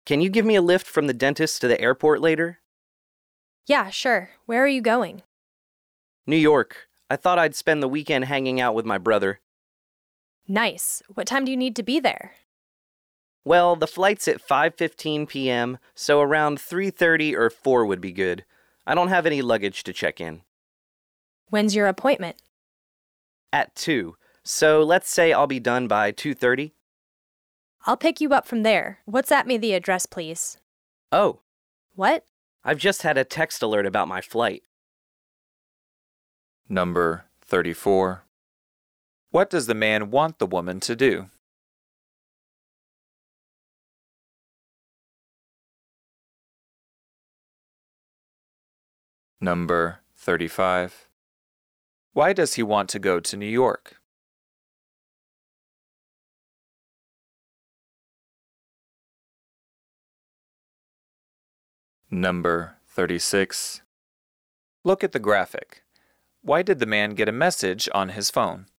Can you give me a lift from the dentist to the airport later? Yeah, sure. Where are you going? New York. I thought I'd spend the weekend hanging out with my brother. Nice. What time do you need to be there? Well, the flight's at 5:15 p.m., so around 3:30 or 4 would be good. I don't have any luggage to check in. When's your appointment? At 2, so let's say I'll be done by 2:30. I'll pick you up from there. WhatsApp me the address, please. Oh, What? I've just had a text alert about my flight. Number 34. What does the man want the woman to do? Number 35. Why does he want to go to New York? Number 36. Look at the graphic. Why did the man get a message on his phone?